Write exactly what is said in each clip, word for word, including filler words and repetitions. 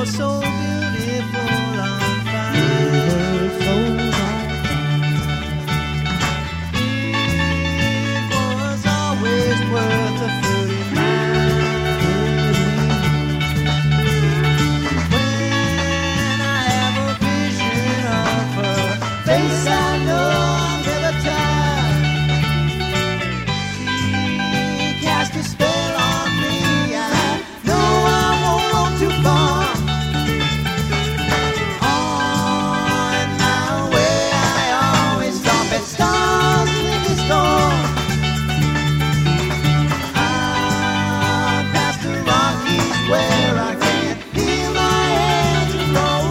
you're so beautiful on fire. Beautiful on It was always worth a fruity mile. When I have a vision of her face, I know I'll never tire. She cast a spell on me. I know I won't go too far. On my way, I always stop at Star's liquor store. Out past the Rockies where I can feel my engine roll.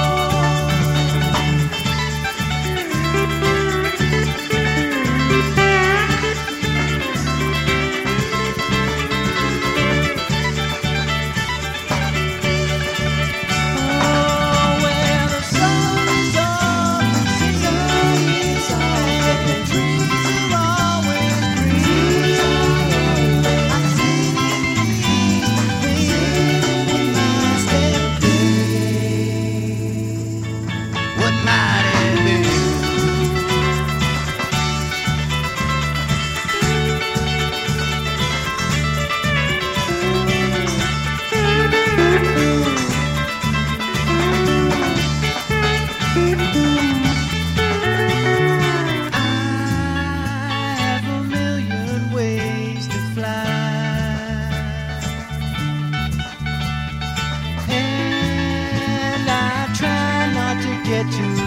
Oh, where the sun is up and sun is high, and the trees are always green. I see it with my step. What might it be? I have a million ways to fly, and I try not to get too